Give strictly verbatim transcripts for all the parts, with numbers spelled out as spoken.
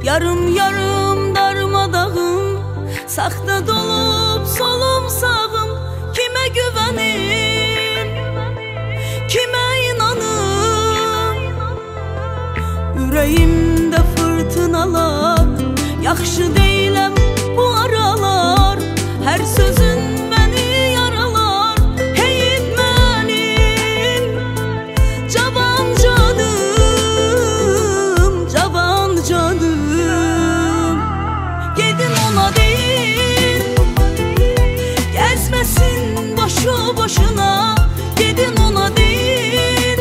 Yarım yarım darmadağım, saxta dolup solum sağım. Kime güvenim, kime inanım? Ürəyimdə fırtınalar, yaxşı deyiləm bu aralar. Hər sözün məni yaralar. Heyim mənim cavan canım, cavan canım. Gedin ona deyin, gəzməsin boşu boşuna. Gedin ona deyin,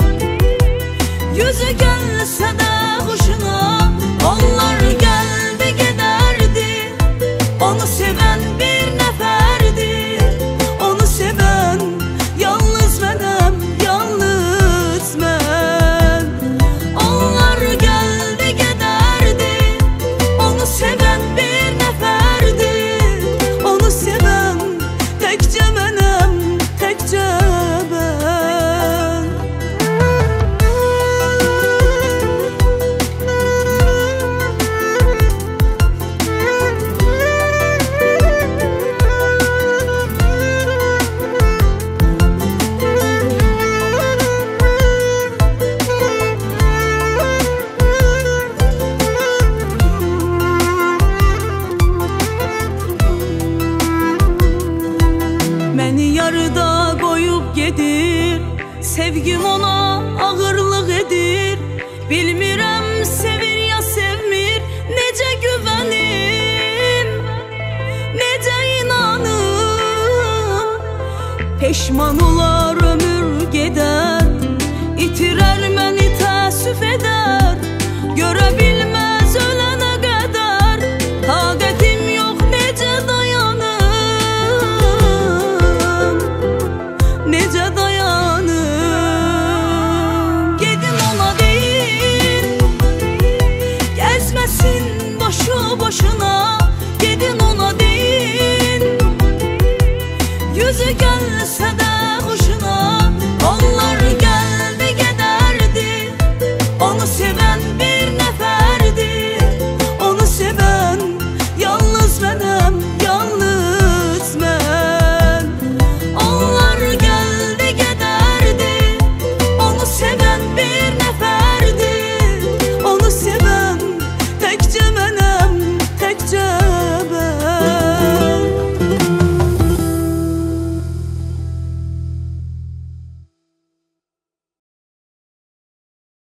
yüzü gəlsə də hoşuna. Onlar gəldi gedərdi, onu sevən bir nəfərdi. Onu sevən yalnız mənəm, yalnız mən. Onlar gəldi gedərdi, onu sevən bir nəfərdi. Onu sevən təkcə mənəm, təkcə mən. Məni yarıda qoyub gedir, sevgim ona ağırlıq edir. Bilmirəm sevir ya sevmir, necə güvənim, necə inanım. Peşman olar